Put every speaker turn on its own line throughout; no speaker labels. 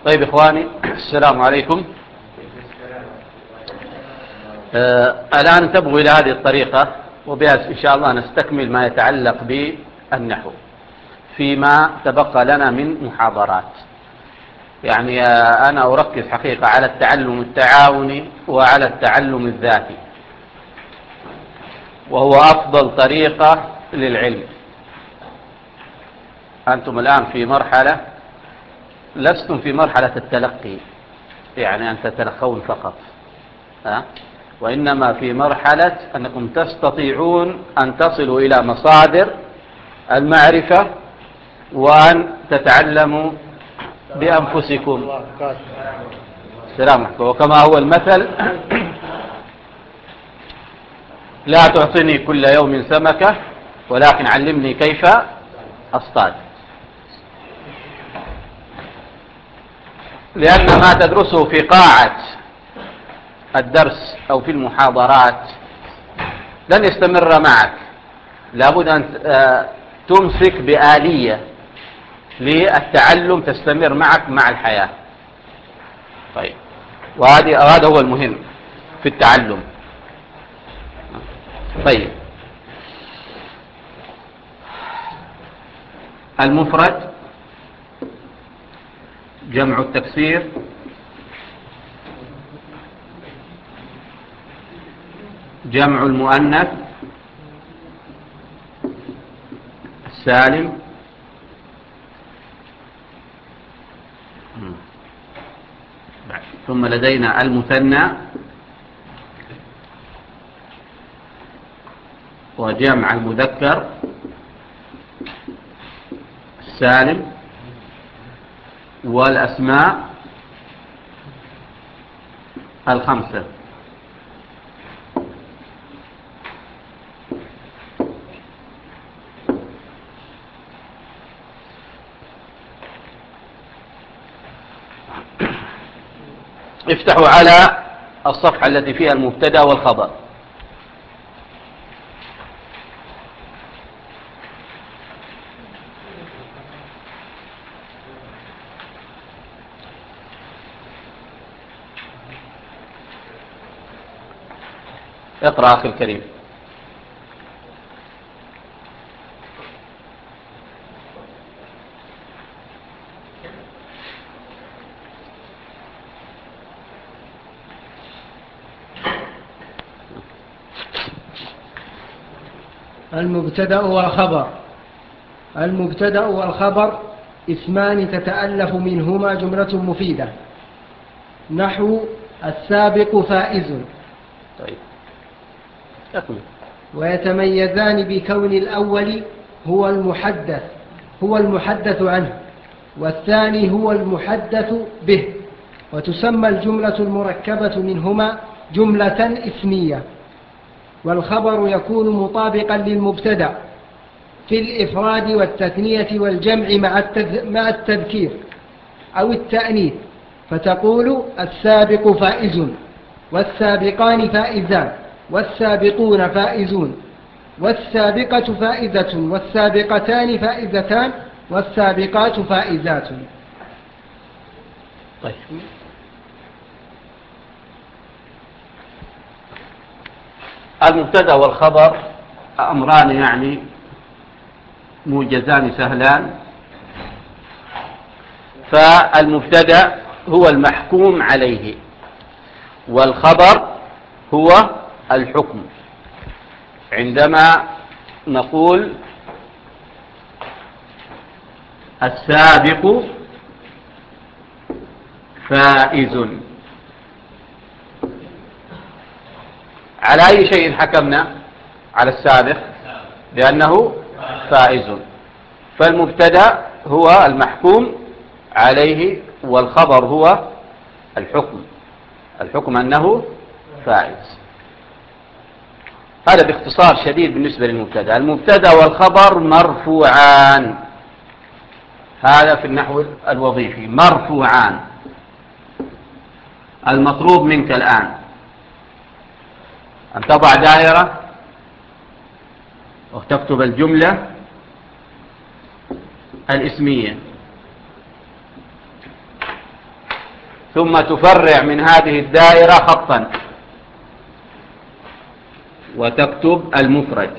طيب إخواني، السلام عليكم. الآن انتبهوا إلى هذه الطريقة، وبها إن شاء الله نستكمل ما يتعلق بالنحو فيما تبقى لنا من محاضرات. يعني أنا أركز حقيقة على التعلم التعاوني وعلى التعلم الذاتي، وهو أفضل طريقة للعلم. أنتم الآن في مرحلة، لستم في مرحلة التلقي، يعني أن تتلقون فقط، وإنما في مرحلة أنكم تستطيعون أن تصلوا إلى مصادر المعرفة وأن تتعلموا بأنفسكم. السلام عليكم. وكما هو المثل: لا تعطني كل يوم سمكة، ولكن علمني كيف أصطاد. لأن ما تدرسه في قاعة الدرس أو في المحاضرات لن يستمر معك، لابد أن تمسك بآلية للتعلم تستمر معك مع الحياة. طيب، وهذا هو المهم في التعلم. طيب، المفرد، جمع التكسير، جمع المؤنث السالم، ثم لدينا المثنى وجمع المذكر السالم، والأسماء الخمسة. افتحوا على الصفحة التي فيها المبتدأ والخبر. اقرأ أخي الكريم.
المبتدأ والخبر. المبتدأ والخبر اسمان تتألف منهما جملة مفيدة، نحو السابق فائز.
طيب، أكمل.
ويتميزان بكون الأول هو المحدث عنه، والثاني هو المحدث به، وتسمى الجملة المركبة منهما جملة اسمية. والخبر يكون مطابقا للمبتدأ في الإفراد والتثنية والجمع مع التذكير أو التأنيث، فتقول السابق فائز، والسابقان فائزان، والسابقون فائزون، والسابقة فائزة، والسابقتان فائزتان، والسابقات فائزات.
طيب، المبتدأ والخبر أمران يعني موجزان سهلان. فالمبتدأ هو المحكوم عليه، والخبر هو الحكم. عندما نقول السابق فائز، على أي شيء حكمنا؟ على السابق، لأنه فائز. فالمبتدأ هو المحكوم عليه، والخبر هو الحكم أنه فائز. هذا باختصار شديد بالنسبة للمبتدأ. المبتدأ والخبر مرفوعان، هذا في النحو الوظيفي، مرفوعان. المطلوب منك الآن أن تضع دائرة وتكتب الجملة الاسمية ثم تفرع من هذه الدائرة خطا وتكتب المفرد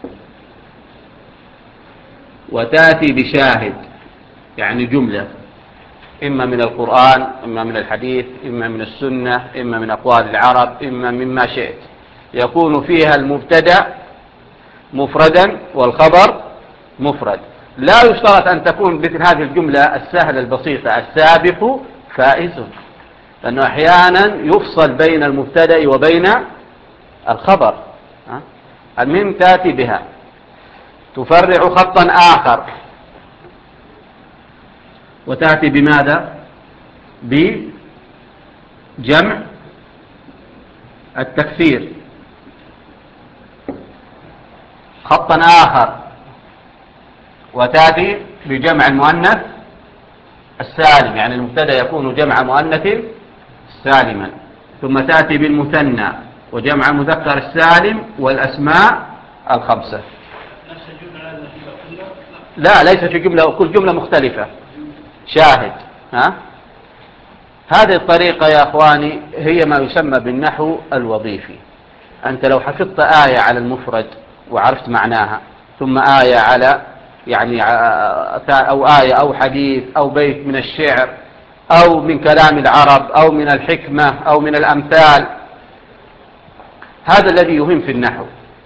وتأتي بشاهد، يعني جملة إما من القرآن، إما من الحديث، إما من السنة، إما من أقوال العرب، إما مما شئت، يكون فيها المبتدأ مفردا والخبر مفرد. لا يشترط أن تكون مثل هذه الجملة السهلة البسيطة السابق فائز، لأنه أحيانا يفصل بين المبتدأ وبين الخبر. المهم تأتي بها، تفرع خطا آخر وتأتي بماذا؟ بجمع التكسير، خطا آخر وتأتي بجمع المؤنث السالم، يعني المبتدأ يكون جمع مؤنث سالما، ثم تأتي بالمثنى وجمع المذكر السالم والأسماء الخمسة. لا، ليس في جملة، كل جملة مختلفة شاهد. هذه الطريقة يا أخواني هي ما يسمى بالنحو الوظيفي. أنت لو حفظت آية على المفرد وعرفت معناها، ثم آية على يعني أو آية أو حديث أو بيت من الشعر أو من كلام العرب أو من الحكمة أو من الأمثال، هذا الذي يهم في النحو،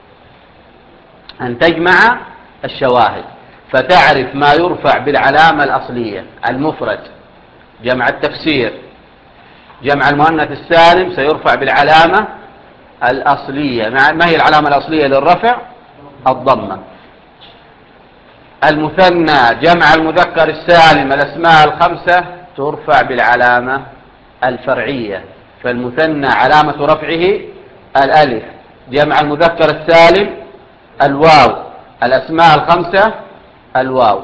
أن تجمع الشواهد فتعرف ما يرفع بالعلامة الأصلية، المفرد، جمع التفسير، جمع المؤنث السالم سيرفع بالعلامة الأصلية. ما هي العلامة الأصلية للرفع؟ الضمة. المثنى جمع المذكر السالم الأسماء الخمسة ترفع بالعلامة الفرعية، فالمثنى علامة رفعه الألف، جمع المذكر السالم الواو، الأسماء الخمسة الواو.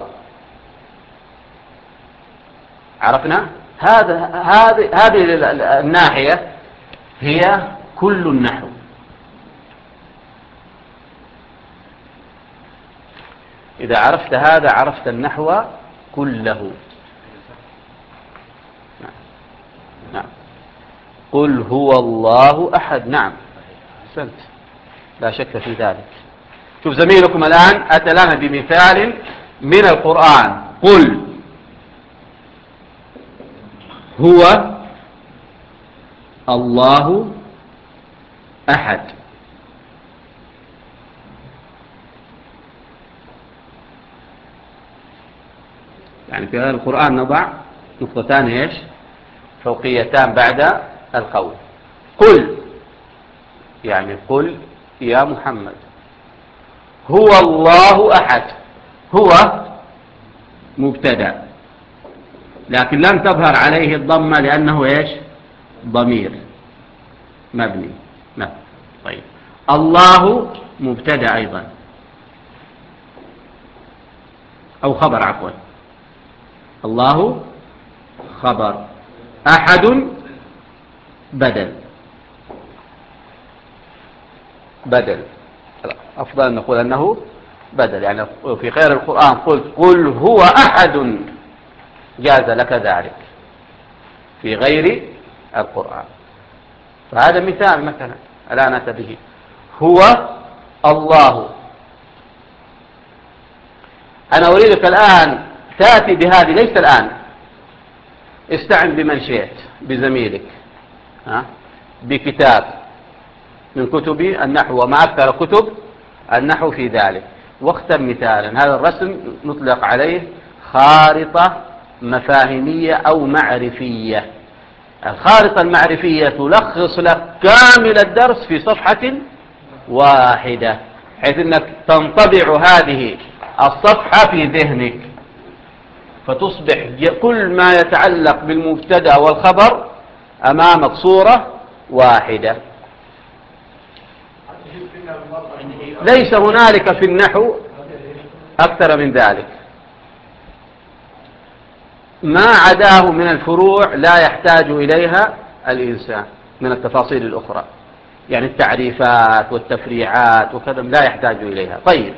عرفنا؟ هذه الناحية هي كل النحو. إذا عرفت هذا عرفت النحو كله. نعم. قل هو الله أحد. نعم، أحسنت، لا شك في ذلك. شوف زميلكم الآن أتى لنا بمثال من القرآن. قل هو الله أحد. يعني في هذا القرآن نضع نقطتان إيش؟ فوقيتان بعد القول. قل يعني قل يا محمد هو الله أحد. هو مبتدأ لكن لم تظهر عليه الضمة لأنه إيش؟ ضمير مبني. نعم. طيب، الله مبتدأ أيضا أو خبر، عفوا، الله خبر، أحد بدل. أفضل أن نقول أنه بدل، يعني في غير القرآن قلت قل هو أحد جاز لك ذلك، في غير القرآن. فهذا مثال مثلا الآن أتى به. هو الله. أنا أريدك الآن تأتي بهذه، ليس الآن، استعن بمن شئت، بزميلك، بكتاب من كتب النحو وما أكثر كتب النحو في ذلك، واختر مثالا. هذا الرسم نطلق عليه خارطة مفاهيمية أو معرفية. الخارطة المعرفية تلخص لك كامل الدرس في صفحة واحدة، حيث أنك تنطبع هذه الصفحة في ذهنك، فتصبح كل ما يتعلق بالمبتدأ والخبر أمامك صورة واحدة. ليس هنالك في النحو أكثر من ذلك، ما عداه من الفروع لا يحتاج إليها الإنسان من التفاصيل الأخرى، يعني التعريفات والتفريعات وكذا لا يحتاج إليها. طيب،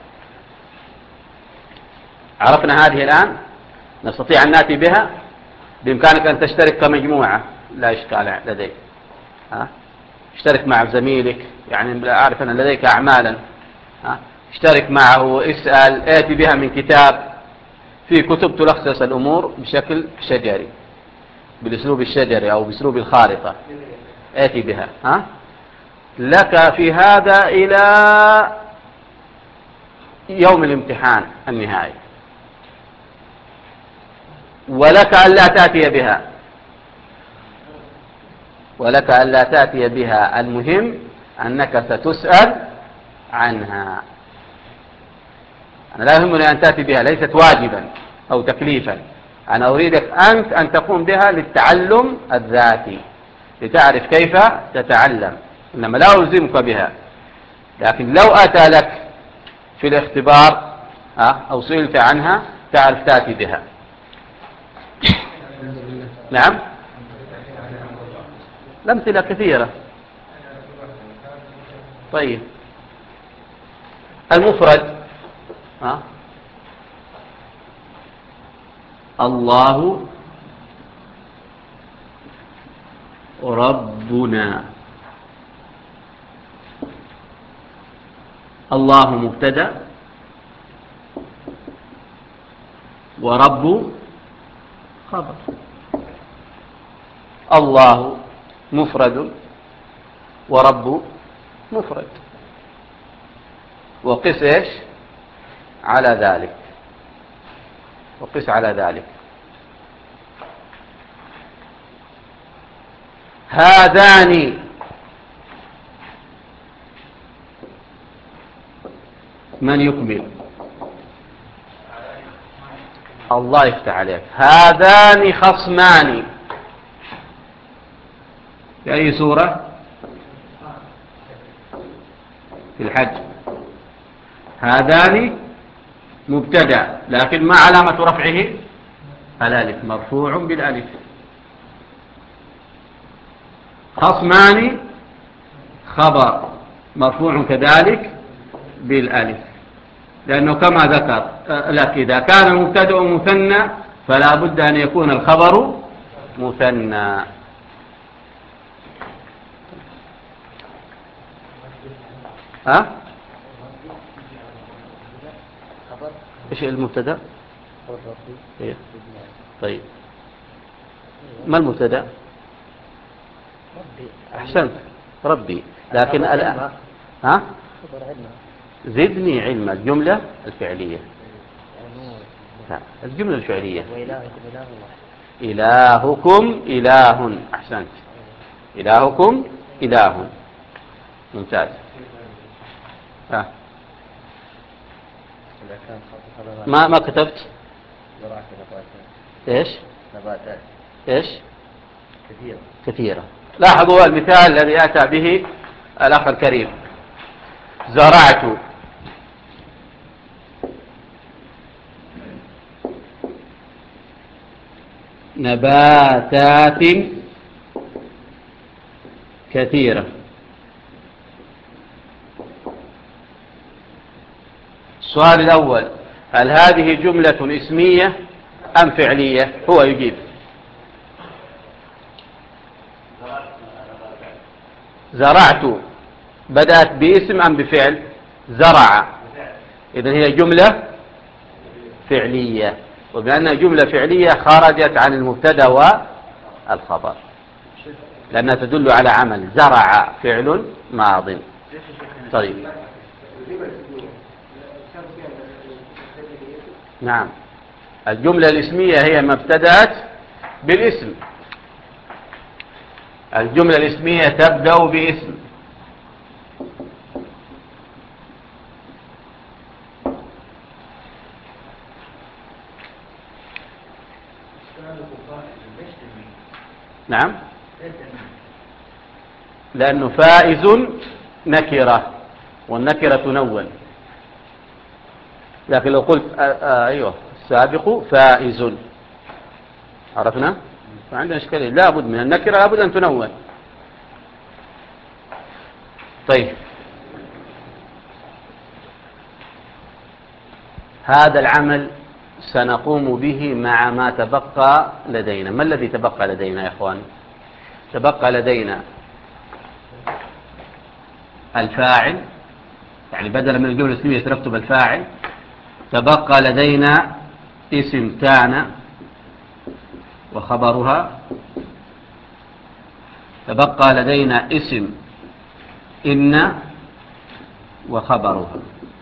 عرفنا هذه الآن، نستطيع أن نأتي بها. بإمكانك أن تشترك كمجموعة، لا إشكال لديك. اشترك مع زميلك، يعني أعرف أن لديك أعمالا، اشترك معه، اسأل، آتي بها من كتاب. في كتب تلخص الأمور بشكل شجري، بالأسلوب الشجري أو بأسلوب الخارطة، آتي بها. لك في هذا إلى يوم الامتحان النهائي، ولك ألا تأتي بها، ولك ألا تأتي بها. المهم أنك ستسأل عنها. أنا لا يهمني أن تأتي بها، ليست واجبا أو تكليفا. أنا أريدك أنت أن تقوم بها للتعلم الذاتي، لتعرف كيف تتعلم، إنما لا ألزمك بها. لكن لو أتى لك في الاختبار أو سئلت عنها تعرف تأتي بها. نعم، الأمثلة كثيرة. طيب، المفرد، الله ربنا. الله مبتدأ، ورب خبر. الله مفرد ورب مفرد، وقس إيش على ذلك، وقس على ذلك. هذان، من يكمل؟ الله يفتح عليك. هذان خصمان، في أي سورة؟ في الحج. هذان مبتدأ، لكن ما علامة رفعه؟ الألف، مرفوع بالألف. خصمان خبر مرفوع كذلك بالألف، لأنه كما ذكر لك إذا كان المبتدأ مثنى فلا بد أن يكون الخبر مثنى. إيش المبتدأ؟ إيه؟ طيب، ما المبتدأ؟ أحسنت، ربي. لكن الآن زدني علم الجملة الفعلية. الجملة الفعلية، إلهكم إله. أحسنت، إلهكم إله، ممتاز. ما كتبت إيش؟ نباتات إيش؟ كثيرة. لاحظوا المثال الذي أتى به الأخ الكريم. زرعت نباتات كثيرة. السؤال الأول: هل هذه جملة اسمية أم فعلية؟ هو يجيب. زرعت بدأت باسم أم بفعل؟ زرع، إذن هي جملة فعلية، وبأنها جملة فعلية خرجت عن المبتدأ والخبر، لأنها تدل على عمل. زرع فعل ماض. طيب، نعم، الجملة الاسمية هي ما ابتدأت بالاسم. الجملة الاسمية تبدأ باسم. نعم، لأنه فائز نكرة، والنكرة تنون. لكن لو قلت أيوه السابق فائز، عرفنا؟ فعندنا إشكالية، لا بد من النكرة، لا بد أن تنون. طيب، هذا العمل سنقوم به مع ما تبقى لدينا. ما الذي تبقى لدينا يا إخوان؟ تبقى لدينا الفاعل، يعني بدلا من الجملة الاسمية سنكتب الفاعل. تبقى لدينا اسم كان وخبرها. تبقى لدينا اسم إن وخبرها.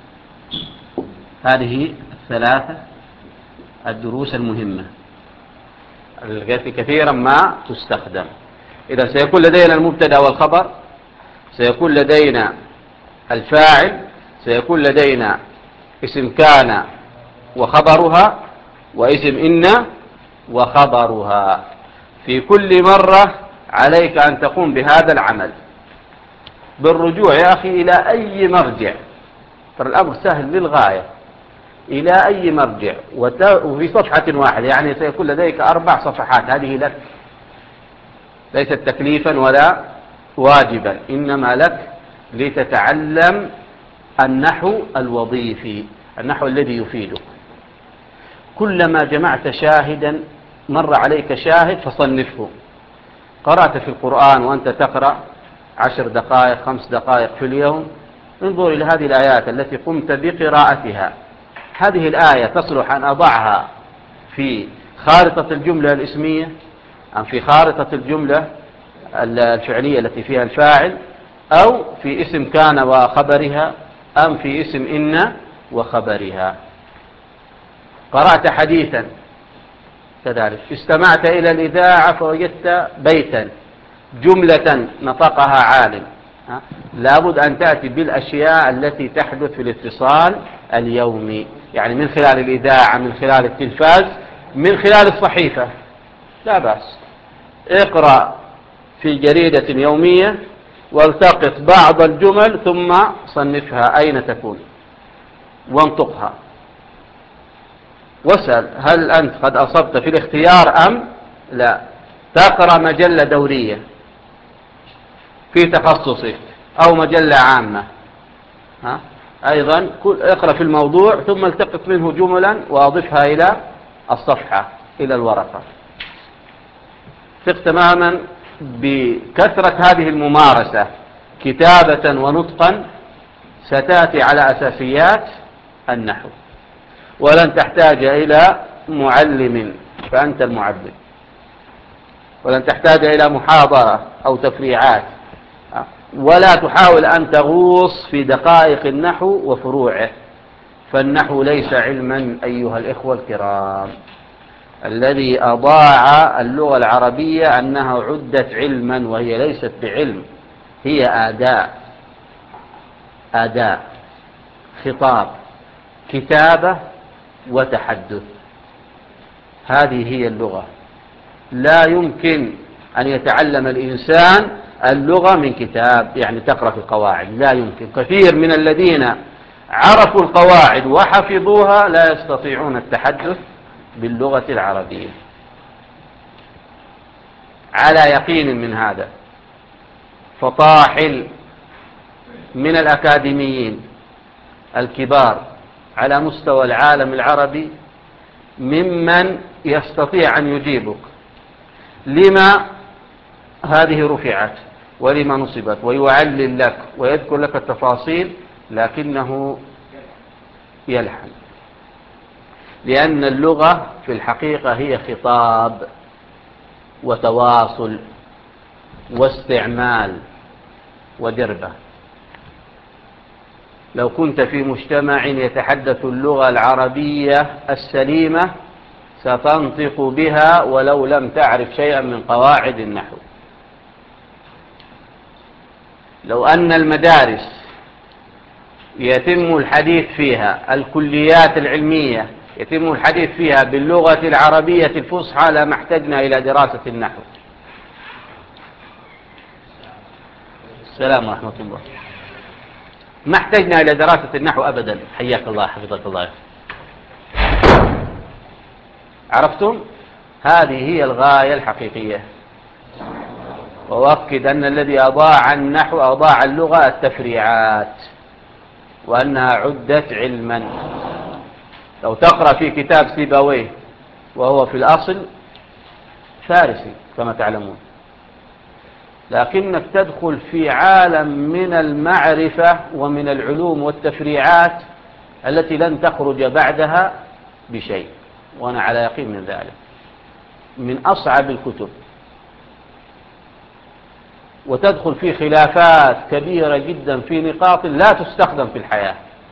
هذه الثلاثة الدروس المهمة التي كثيرا ما تستخدم. إذا سيكون لدينا المبتدأ والخبر، سيكون لدينا الفاعل، سيكون لدينا اسم كان وخبرها، واسم إن وخبرها. في كل مرة عليك أن تقوم بهذا العمل بالرجوع يا أخي إلى أي مرجع، ترى الأمر سهل للغاية، إلى أي مرجع وفي صفحة واحدة، يعني سيكون لديك 4 صفحات. هذه لك، ليست تكليفا ولا واجبا، إنما لك لتتعلم النحو الوظيفي، النحو الذي يفيدك. كلما جمعت شاهدا مر عليك شاهد فصنفه. قرأت في القرآن وأنت تقرأ 10 دقائق 5 دقائق في اليوم، انظر إلى هذه الآيات التي قمت بقراءتها. هذه الآية تصلح أن أضعها في خارطة الجملة الاسمية أم في خارطة الجملة الفعلية التي فيها الفاعل، أو في اسم كان وخبرها، أم في اسم إن وخبرها. قرأت حديثا كذلك، استمعت إلى الإذاعة فوجدت بيتا جملة نطقها عالم، لابد أن تأتي بالأشياء التي تحدث في الاتصال اليومي، يعني من خلال الإذاعة، من خلال التلفاز، من خلال الصحيفة، لا بأس. اقرأ في جريدة يومية والتقط بعض الجمل ثم صنفها أين تكون وانطقها، واسأل هل أنت قد أصبت في الاختيار أم لا. تقرأ مجلة دورية في تخصصك أو مجلة عامة، أيضا اقرأ في الموضوع ثم التقط منه جملا وأضفها إلى الصفحة، إلى الورقة. ثق تماما بكثرة هذه الممارسة كتابة ونطقا ستأتي على أساسيات النحو، ولن تحتاج إلى معلم فأنت المعلم، ولن تحتاج إلى محاضرة أو تفريعات، ولا تحاول أن تغوص في دقائق النحو وفروعه، فالنحو ليس علما أيها الإخوة الكرام. الذي أضاع اللغة العربية أنها عدت علما وهي ليست بعلم، هي أداة، خطاب، كتابة وتحدث. هذه هي اللغة. لا يمكن أن يتعلم الإنسان اللغة من كتاب، يعني تقرأ في القواعد، لا يمكن. كثير من الذين عرفوا القواعد وحفظوها لا يستطيعون التحدث باللغة العربية، على يقين من هذا. فطاحل من الأكاديميين الكبار على مستوى العالم العربي ممن يستطيع أن يجيبك لما هذه رفعت ولما نصبت، ويعلل لك ويذكر لك التفاصيل، لكنه يلحن، لأن اللغة في الحقيقة هي خطاب وتواصل واستعمال ودربة. لو كنت في مجتمع يتحدث اللغة العربية السليمة ستنطق بها ولو لم تعرف شيئا من قواعد النحو. لو أن المدارس يتم الحديث فيها، الكليات العلمية يتم الحديث فيها باللغة العربية الفصحى لما احتجنا إلى دراسة النحو. السلام ورحمة الله. ما احتجنا إلى دراسة النحو أبدا. حياك الله، حفظك الله. عرفتم؟ هذه هي الغاية الحقيقية. وأؤكد أن الذي أضاع النحو أضاع اللغة التفريعات، وأنها عدت علما. لو تقرأ في كتاب سيبويه وهو في الأصل فارسي كما تعلمون، لكنك تدخل في عالم من المعرفة ومن العلوم والتفريعات التي لن تخرج بعدها بشيء، وأنا على يقين من ذلك، من أصعب الكتب، وتدخل في خلافات كبيرة جدا في نقاط لا تستخدم في الحياة،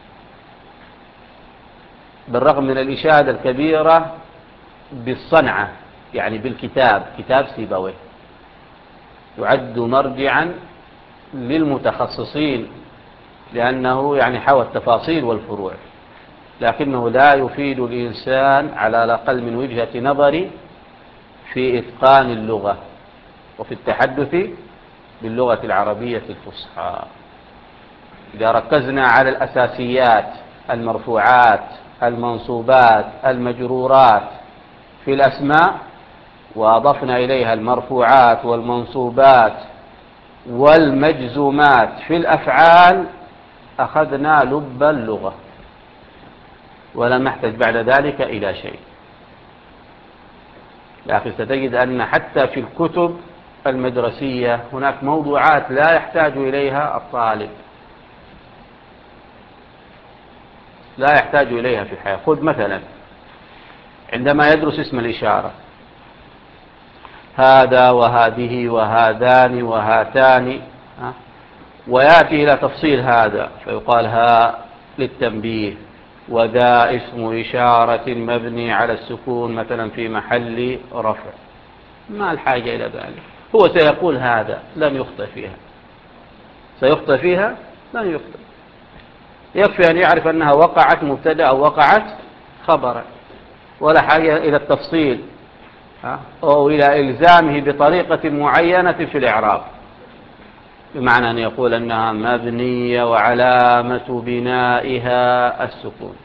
بالرغم من الإشادة الكبيرة بالصنعة، يعني بالكتاب، كتاب سيبويه يعد مرجعا للمتخصصين لأنه يعني حوى التفاصيل والفروع، لكنه لا يفيد الإنسان على الأقل من وجهة نظري في إتقان اللغة وفي التحدث باللغة العربية الفصحى. إذا ركزنا على الأساسيات، المرفوعات، المنصوبات، المجرورات في الأسماء، وأضفنا إليها المرفوعات والمنصوبات والمجزومات في الأفعال، أخذنا لب اللغة ولم نحتاج بعد ذلك إلى شيء. لكن ستجد أن حتى في الكتب المدرسية هناك موضوعات لا يحتاج إليها الطالب، لا يحتاج إليها في الحياة. خذ مثلا عندما يدرس اسم الإشارة، هذا وهذه وهذان وهاتان، ويأتي إلى تفصيل هذا فيقال ها للتنبيه، وذا اسم إشارة مبني على السكون مثلا في محل رفع، ما الحاجة إلى ذلك. هو سيقول هذا، لن يخطئ فيها. سيخطئ فيها؟ لن يخطئ. يكفي أن يعرف أنها وقعت مبتدأ أو وقعت خبرا، ولا حاجة إلى التفصيل أو إلى إلزامه بطريقة معينة في الإعراب، بمعنى أن يقول أنها مبنية وعلامة بنائها السكون.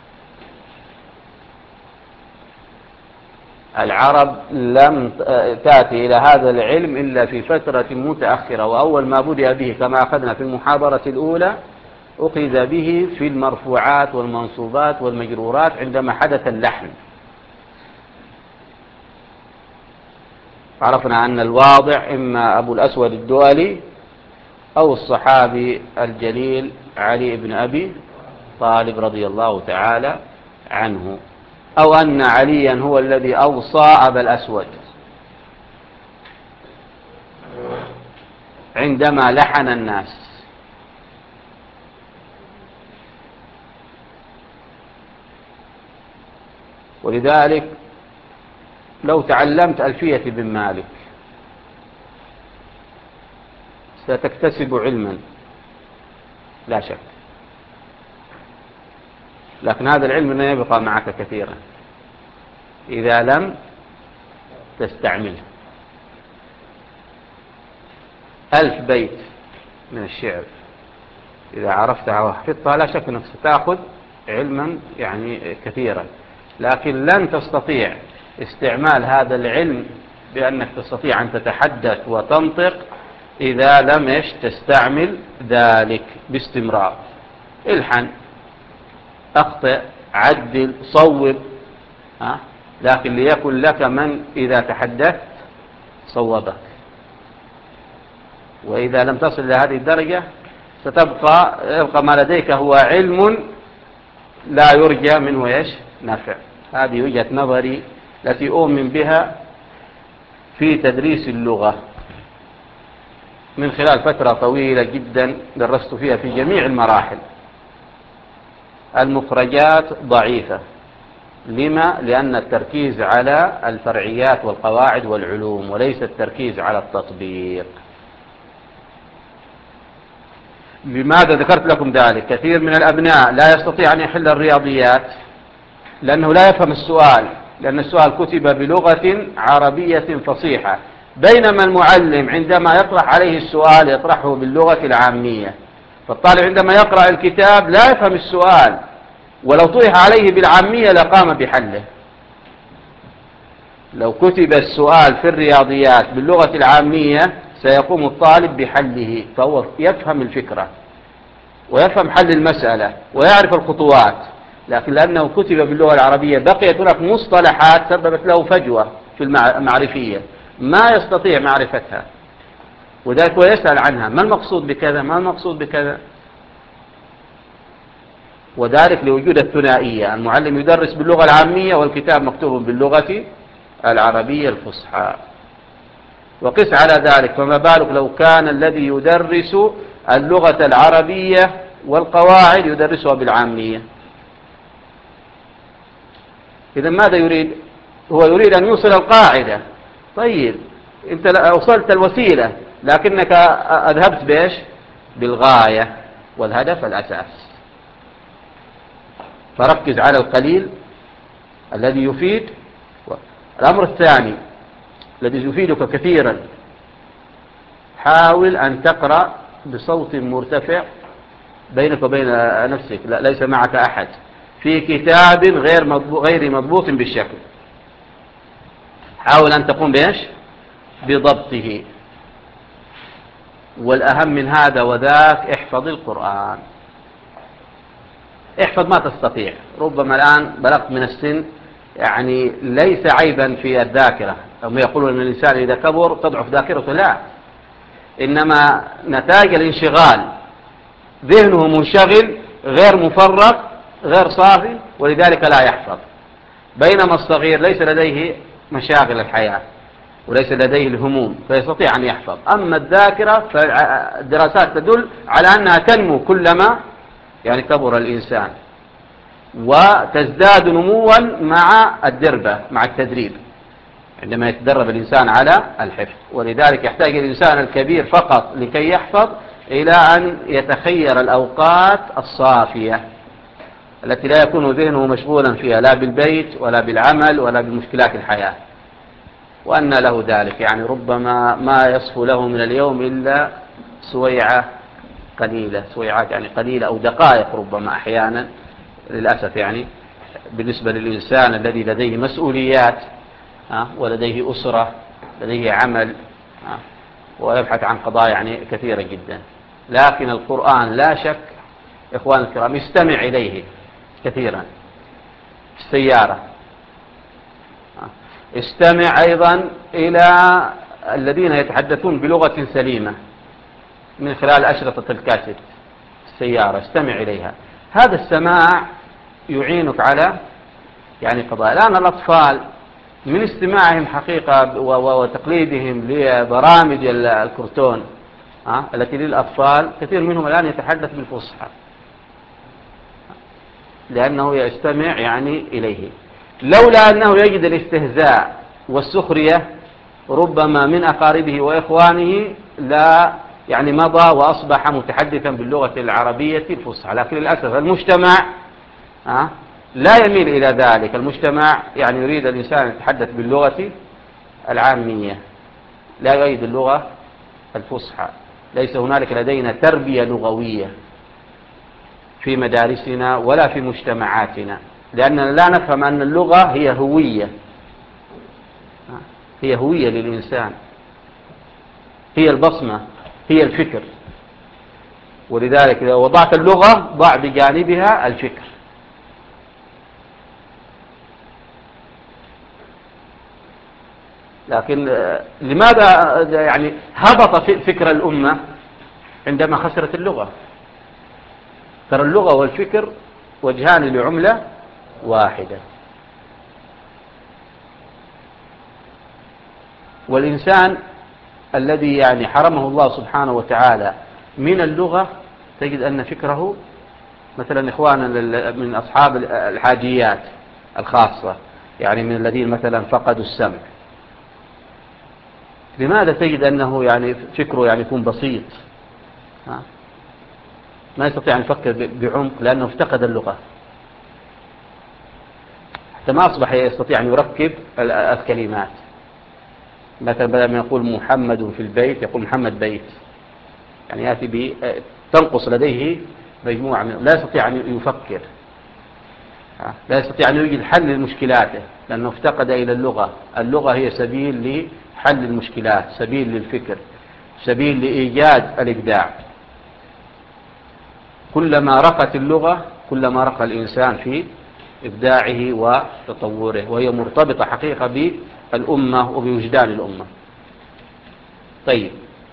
العرب لم تأتي إلى هذا العلم إلا في فترة متأخرة، وأول ما بدأ به كما أخذنا في المحاضرة الأولى أخذ به في المرفوعات والمنصوبات والمجرورات عندما حدث اللحن. عرفنا أن الواضع إما أبو الأسود الدؤلي أو الصحابي الجليل علي بن أبي طالب رضي الله تعالى عنه، أو أن عليا هو الذي أوصى أبا الأسود عندما لحن الناس. ولذلك لو تعلمت ألفية بن مالك ستكتسب علما لا شك، لكن هذا العلم لا يبقى معك كثيرا إذا لم تستعمله. 1000 بيت من الشعر إذا عرفتها وحفظتها لا شك أنك ستأخذ علما يعني كثيرا، لكن لن تستطيع استعمال هذا العلم بأنك تستطيع أن تتحدث وتنطق إذا لم تستعمل ذلك باستمرار. الحن، أخطئ، عدل، صوب، لكن ليكن لك من إذا تحدثت صوبك. وإذا لم تصل إلى هذه الدرجة يبقى ما لديك هو علم لا يرجى منه نفع. هذه وجهة نظري التي أؤمن بها في تدريس اللغة من خلال فترة طويلة جدا درست فيها في جميع المراحل. المخرجات ضعيفة. لما؟ لأن التركيز على الفرعيات والقواعد والعلوم وليس التركيز على التطبيق. لماذا ذكرت لكم ذلك؟ كثير من الأبناء لا يستطيع أن يحل الرياضيات لأنه لا يفهم السؤال، لأن السؤال كتب بلغة عربية فصيحة، بينما المعلم عندما يطرح عليه السؤال يطرحه باللغة العامية. فالطالب عندما يقرأ الكتاب لا يفهم السؤال، ولو طرح عليه بالعامية لقام بحله. لو كتب السؤال في الرياضيات باللغة العامية سيقوم الطالب بحله، فهو يفهم الفكرة ويفهم حل المسألة ويعرف الخطوات لكن لأنه كتب باللغة العربية بقيت هناك مصطلحات سببت له فجوة في المعرفية ما يستطيع معرفتها، وذلك هو يسأل عنها، ما المقصود بكذا، ما المقصود بكذا. وذلك لوجود الثنائية، المعلم يدرس باللغة العامية والكتاب مكتوب باللغة العربية الفصحى. وقس على ذلك، فما بالك لو كان الذي يدرس اللغة العربية والقواعد يدرسها بالعامية. إذا ماذا يريد؟ هو يريد أن يوصل القاعدة. طيب أنت وصلت الوسيلة، لكنك أذهبت بإيش؟ بالغاية والهدف الأساس. فركز على القليل الذي يفيد. الأمر الثاني الذي يفيدك كثيرا، حاول أن تقرأ بصوت مرتفع بينك وبين نفسك، ليس معك أحد، في كتاب غير مضبوط بالشكل. حاول أن تقوم بإيش؟ بضبطه. والأهم من هذا وذاك، احفظ القرآن. احفظ ما تستطيع. ربما الآن بلغت من السن، يعني ليس عيبا في الذاكرة، هم يقولون أن الإنسان إذا كبر تضعف ذاكرته، لا، إنما نتاج الانشغال، ذهنه منشغل غير مفرغ غير صافي، ولذلك لا يحفظ. بينما الصغير ليس لديه مشاغل الحياة وليس لديه الهموم فيستطيع أن يحفظ. أما الذاكرة فالدراسات تدل على أنها تنمو كلما يعني كبر الإنسان، وتزداد نموا مع الدربة، مع التدريب، عندما يتدرب الإنسان على الحفظ. ولذلك يحتاج الإنسان الكبير فقط لكي يحفظ إلى أن يتخير الأوقات الصافية التي لا يكون ذهنه مشغولا فيها لا بالبيت ولا بالعمل ولا بمشكلات الحياة. وأن له ذلك، يعني ربما ما يصفو له من اليوم إلا سويعة قليلة، سويعات يعني قليلة أو دقائق ربما أحيانا، للأسف يعني بالنسبة للإنسان الذي لديه مسؤوليات ولديه أسرة، لديه عمل، ويبحث عن قضايا يعني كثيرة جدا. لكن القرآن لا شك إخوان الكرام استمع إليه كثيرا في السيارة، استمع أيضا إلى الذين يتحدثون بلغة سليمة من خلال أشرطة الكاسيت السيارة، استمع إليها. هذا السماع يعينك على يعني قضايا. الآن الأطفال من استماعهم حقيقة وتقليدهم لبرامج الكرتون التي للأطفال، كثير منهم الآن يتحدث بالفصحى لأنه يستمع يعني إليه. لولا أنه يجد الاستهزاء والسخرية ربما من أقاربه وإخوانه لا يعني مضى وأصبح متحدثا باللغة العربية الفصحى. لكن للأسف المجتمع لا يميل إلى ذلك. المجتمع يعني يريد الإنسان يتحدث باللغة العامية، لا يريد اللغة الفصحى. ليس هنالك لدينا تربية لغوية في مدارسنا ولا في مجتمعاتنا، لأننا لا نفهم أن اللغة هي هوية، هي هوية للإنسان، هي البصمة، هي الفكر. ولذلك إذا وضعت اللغة ضع بجانبها الفكر. لكن لماذا يعني هبط فكر الأمة عندما خسرت اللغة؟ ترى اللغة والفكر وجهان لعملة واحدة. والإنسان الذي يعني حرمه الله سبحانه وتعالى من اللغة تجد أن فكره، مثلا إخوانا من أصحاب الحاجيات الخاصة، يعني من الذين مثلا فقدوا السمع، لماذا تجد أنه يعني فكره يعني يكون بسيط، ما يستطيع أن يفكر بعمق لأنه افتقد اللغة، حتى ما أصبح يستطيع أن يركب الكلمات. مثلا بدل ما يقول محمد في البيت يقول محمد بيت، يعني يأتي تنقص لديه مجموعة لا يستطيع أن يفكر، لا يستطيع أن يوجد حل لمشكلاته لأنه افتقد إلى اللغة. اللغة هي سبيل لحل المشكلات، سبيل للفكر، سبيل لإيجاد الإبداع. كلما رقت اللغة كلما رقى الإنسان في إبداعه وتطوره، وهي مرتبطة حقيقة بالأمة وبوجدان الأمة. طيب،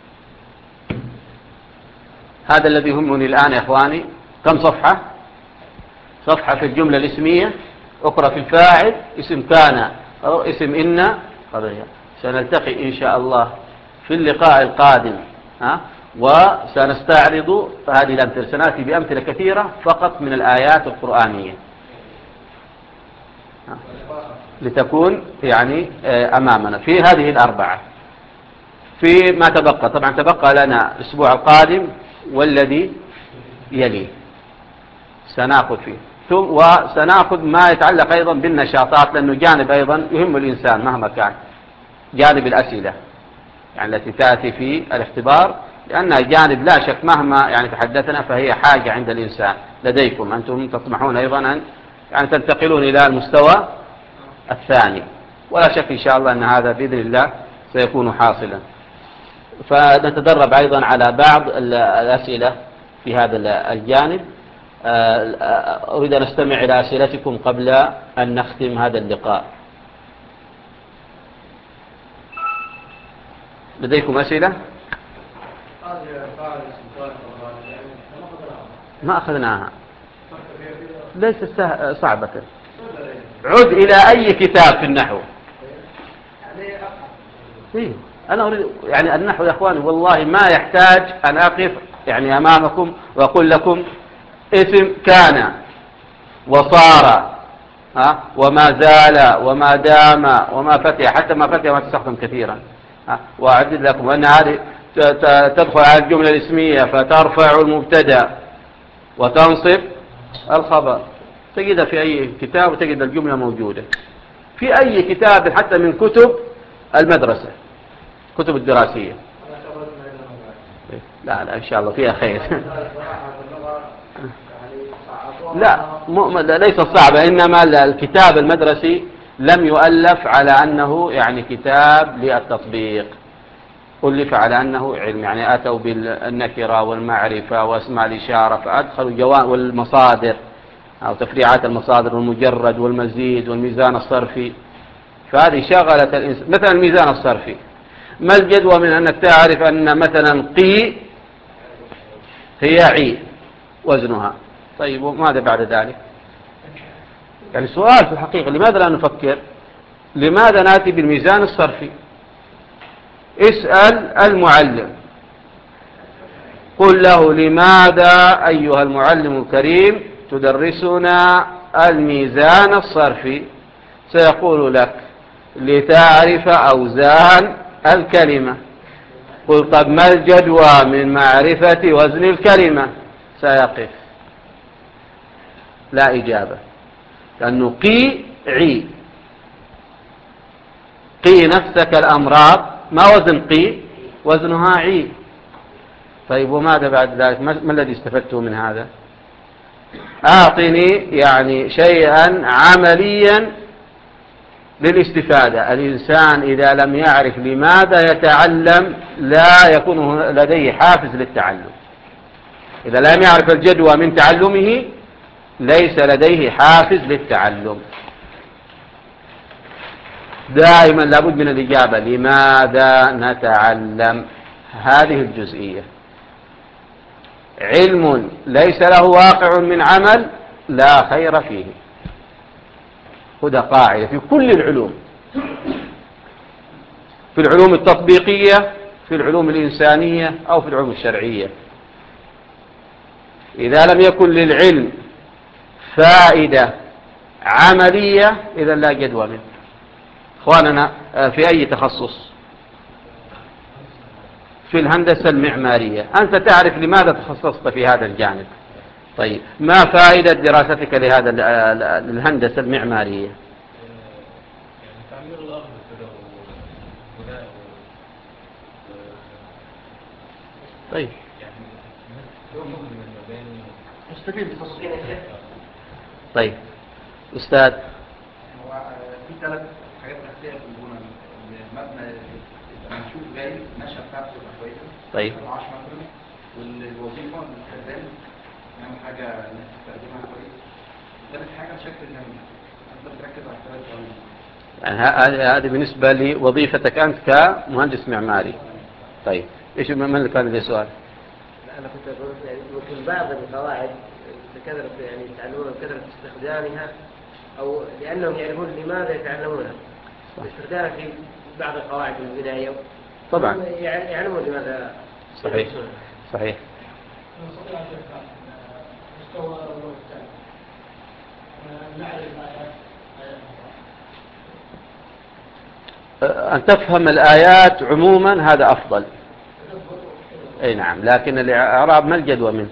هذا الذي يهمني الآن يا إخواني. كم صفحة؟ صفحة في الجملة الاسمية، أخرى في الفاعل، اسم كان أو اسم إن. سنلتقي إن شاء الله في اللقاء القادم، وسنستعرض هذه الأمثلة. سنأتي بأمثلة كثيرة فقط من الآيات القرآنية لتكون يعني أمامنا في هذه الأربعة. في ما تبقى، طبعا تبقى لنا الأسبوع القادم والذي يليه سنأخذ فيه، وسنأخذ ما يتعلق أيضا بالنشاطات، لأنه جانب أيضا يهم الإنسان مهما كان، جانب الأسئلة يعني التي تأتي في الاختبار، لأنها جانب لا شك مهما يعني تحدثنا فهي حاجة عند الإنسان. لديكم أنتم تطمحون أيضا أن يعني تنتقلون إلى المستوى الثاني، ولا شك إن شاء الله أن هذا بإذن الله سيكون حاصلا. فنتدرب أيضا على بعض الأسئلة في هذا الجانب. أريد أن أستمع إلى أسئلتكم قبل أن نختم هذا اللقاء. لديكم أسئلة؟ ما أخذناها، ليس صعبة. عد إلى أي كتاب في النحو. أنا أريد يعني النحو يا أخواني والله ما يحتاج أن أقف يعني أمامكم وأقول لكم اسم كان وصار وما زال وما دام وما فتح، حتى ما فتح ما تستخدم كثيرا. وأعدد لكم أن هذه تدخل على الجملة الاسمية فترفع المبتدا وتنصب الخبر. تجدها في أي كتاب وتجد الجملة موجودة في أي كتاب حتى من كتب المدرسة، كتب الدراسية. لا إن شاء الله فيها خير. لا ليس صعبة، إنما الكتاب المدرسي لم يؤلف على أنه يعني كتاب للتطبيق، ألف على أنه علم، يعني أتوا بالنكرة والمعرفة واسماء الإشارة، فأدخلوا والمصادر أو تفريعات المصادر والمجرد والمزيد والميزان الصرفي. فهذه شغلت الإنسان. مثلا الميزان الصرفي، ما الجدوى من أنك تعرف أن مثلا قي هي عي وزنها؟ طيب وماذا بعد ذلك؟ يعني سؤال في الحقيقة، لماذا لا نفكر؟ لماذا نأتي بالميزان الصرفي؟ اسأل المعلم، قل له لماذا أيها المعلم الكريم تدرسنا الميزان الصرفي؟ سيقول لك لتعرف أوزان الكلمة. قل طب ما الجدوى من معرفة وزن الكلمة؟ سيقف، لا إجابة، لأنه قي عي. قي نفسك الأمراض، ما وزن قي؟ وزنها عي. طيب وماذا بعد ذلك؟ ما الذي استفدته من هذا؟ أعطني يعني شيئا عمليا للاستفادة. الإنسان إذا لم يعرف لماذا يتعلم لا يكون لديه حافز للتعلم. إذا لم يعرف الجدوى من تعلمه ليس لديه حافز للتعلم. دائما لابد من الإجابة لماذا نتعلم. هذه الجزئية. علم ليس له واقع من عمل لا خير فيه. خذ قاعدة في كل العلوم، في العلوم التطبيقية، في العلوم الإنسانية، أو في العلوم الشرعية. إذا لم يكن للعلم فائدة عملية إذا لا جدوى منه. إخواننا في أي تخصص؟ في الهندسة المعمارية. أنت تعرف لماذا تخصصت في هذا الجانب. طيب ما فائدة دراستك لهذا الهندسة المعمارية؟
تعمير الأرض كده وبناء.
طيب
مستفيد بتصميم.
طيب أستاذ،
هو في 3 حاجات أساسية في البناء. المبنى يبقى مشوف جاي، النشأة بتاعته تبقى كويسة.
طيب.
العاش مثلا، والوظيفة الخدام نعمل حاجة الناس تستخدمها كويس، ثالث حاجة شكل الجميع، أنت بتركز على الثلاث جوانب.
يعني هذه بالنسبة لوظيفتك أنت كمهندس معماري. طيب إيش من اللي كان لي سؤال؟
أنا كنت أقول يعني ممكن بعض القواعد بكثرة يعني يتعلمون بكثرة استخدامها أو لأنهم يعرفون لماذا يتعلمونها. استخدامها في بعض القواعد البنائية.
طبعا.
يعلمون لماذا.
صحيح. صحيح.
مستوى نعرف
أن تفهم الآيات عموما هذا أفضل. أي نعم، لكن الإعراب ما الجدوى منه؟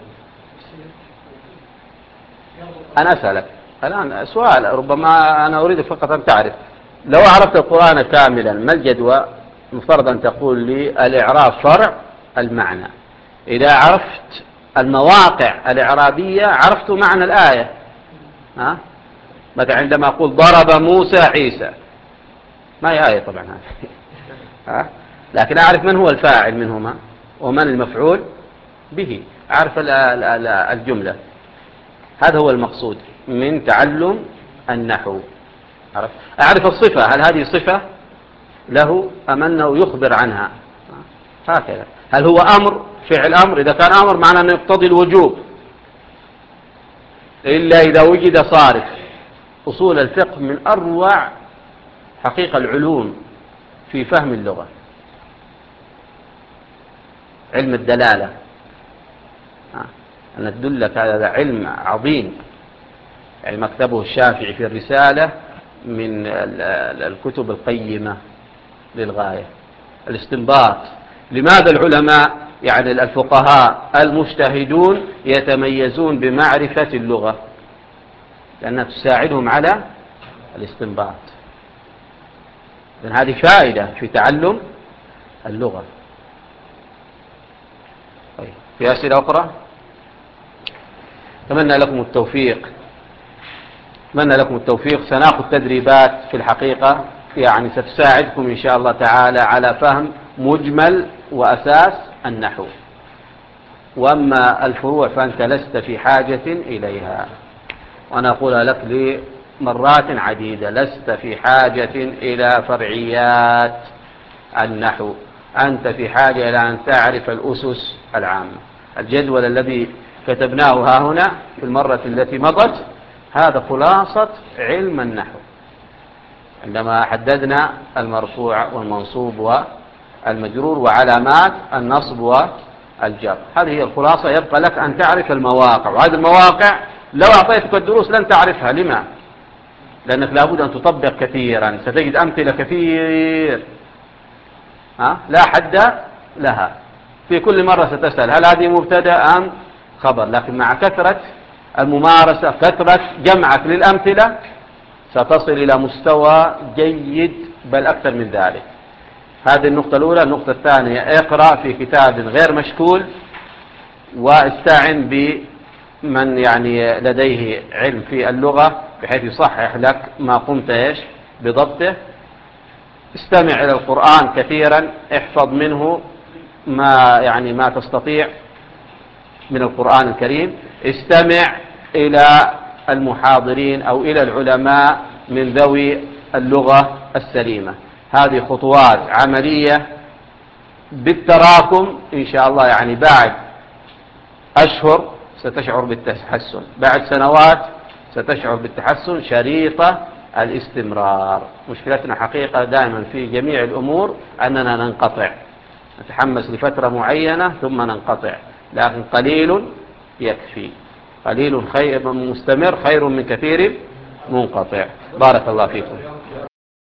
أنا أسألك الآن سؤال، ربما أنا أريد فقط أن تعرف لو عرفت القرآن كاملا ما الجدوى؟ مفترض أن تقول لي الإعراب فرع المعنى. إذا عرفت المواقع الإعرابية عرفت معنى الآية. مثلا عندما أقول ضرب موسى عيسى، ما هي آية طبعا هذه لكن أعرف من هو الفاعل منهما ومن المفعول به، أعرف الجملة. هذا هو المقصود من تعلم النحو. أعرف الصفة، هل هذه صفة له أم أنه يخبر عنها؟ هكذا. هل هو أمر فعل أمر؟ إذا كان أمر معناه أنه يقتضي الوجوب إلا إذا وجد صارف. أصول الفقه من أروع حقيقة العلوم في فهم اللغة. علم الدلالة أنا أدلك هذا علم عظيم، يعني مكتبه الشافعي في الرسالة من الكتب القيمة للغاية. الاستنباط، لماذا العلماء يعني الفقهاء المجتهدون يتميزون بمعرفة اللغة؟ لأنها تساعدهم على الاستنباط. لأن هذه فائدة في تعلم اللغة. طيب، في أسئلة أخرى؟ أتمنى لكم التوفيق. أتمنى لكم التوفيق. سنأخذ تدريبات في الحقيقة يعني ستساعدكم إن شاء الله تعالى على فهم مجمل وأساس النحو. وأما الفروع فأنت لست في حاجة إليها، وأنا أقولها لك لمرات عديدة، لست في حاجة إلى فرعيات النحو. أنت في حاجة إلى أن تعرف الأسس العامة. الجدول الذي كتبناه ها هنا في المرة التي مضت هذا خلاصة علم النحو، عندما حددنا المرفوع والمنصوب والمجرور وعلامات النصب والجر. هذه هي الخلاصة. يبقى لك أن تعرف المواقع، وهذه المواقع لو أعطيتك الدروس لن تعرفها. لما؟ لأنك لابد أن تطبق كثيرا. ستجد أمثلة كثير لا حد لها. في كل مرة ستسأل هل هذه مبتدأ أم خبر، لكن مع كثرة الممارسة كثرة جمعك للأمثلة ستصل إلى مستوى جيد بل أكثر من ذلك. هذه النقطة الأولى. النقطة الثانية، اقرأ في كتاب غير مشكول، واستعن بمن يعني لديه علم في اللغة بحيث يصحح لك ما قمت بضبطه. استمع إلى القرآن كثيرا، احفظ منه ما تستطيع من القرآن الكريم. استمع إلى المحاضرين أو إلى العلماء من ذوي اللغة السليمة. هذه خطوات عملية بالتراكم إن شاء الله، يعني بعد أشهر ستشعر بالتحسن، بعد سنوات ستشعر بالتحسن. شريطة الاستمرار. مشكلتنا حقيقة دائما في جميع الأمور أننا ننقطع، نتحمس لفترة معينة ثم ننقطع، لكن قليل يكفي. قليل خير مستمر خير من كثير منقطع. بارك الله فيكم.